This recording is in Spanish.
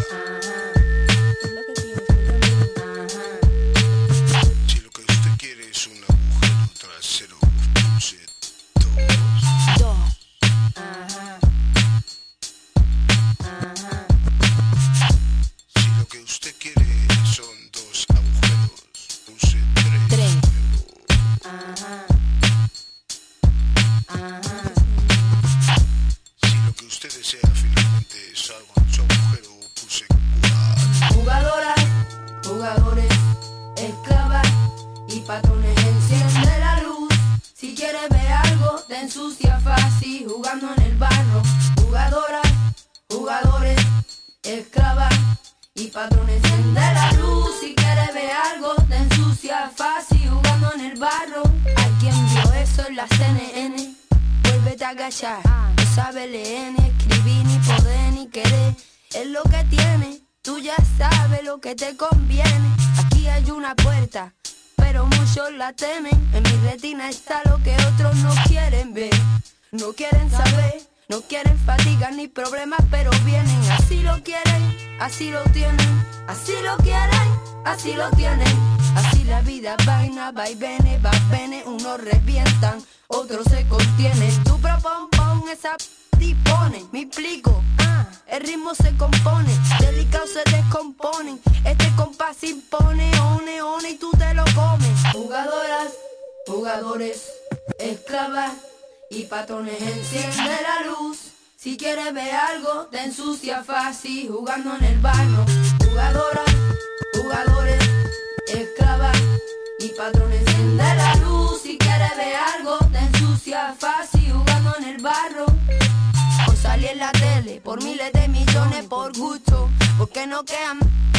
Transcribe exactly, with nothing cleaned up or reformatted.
Si lo que usted quiere es un agujero trasero, puse dos. Dos. Si lo que usted quiere son dos agujeros, puse tres. Tres. Si lo que usted desea finalmente es algo en su agujero, puse cuatro. Jugadoras, jugadores, esclavas y patrones, enciende la luz. Si quieres ver algo, te ensucia fácil jugando en el barro. Jugadoras, jugadores, esclavas y patrones, enciende la luz. Si quieres ver algo, te ensucia fácil jugando en el barro. ¿Alguien vio eso en la C N N? Vuélvete a agachar, no sabe leer, ni escribir, ni poder, ni querer. Es lo que tiene, tú ya sabes lo que te conviene. Aquí hay una puerta, pero muchos la temen. En mi retina está lo que otros no quieren ver. No quieren saber, no quieren fatiga ni problemas, pero vienen. Así lo quieren, así lo tienen. Así lo quieren, así lo tienen. Así la vida vaina, va y viene, va y viene. Unos revientan, otros se contienen. Tu propon, pon esa dispone, me explico. Ah, el ritmo se compone, delicados se descomponen. Este compás impone, one, one y tú te lo comes. Jugadoras, jugadores, esclavas y patrones, enciende la luz. Si quieres ver algo, te ensucia fácil jugando en el barro. Jugadoras, jugadores, esclavas y patrones, enciende la luz. Si quieres ver algo, te ensucia fácil jugando en el barro. Por salir en la tele, por miles de millones, por gusto, porque no quedan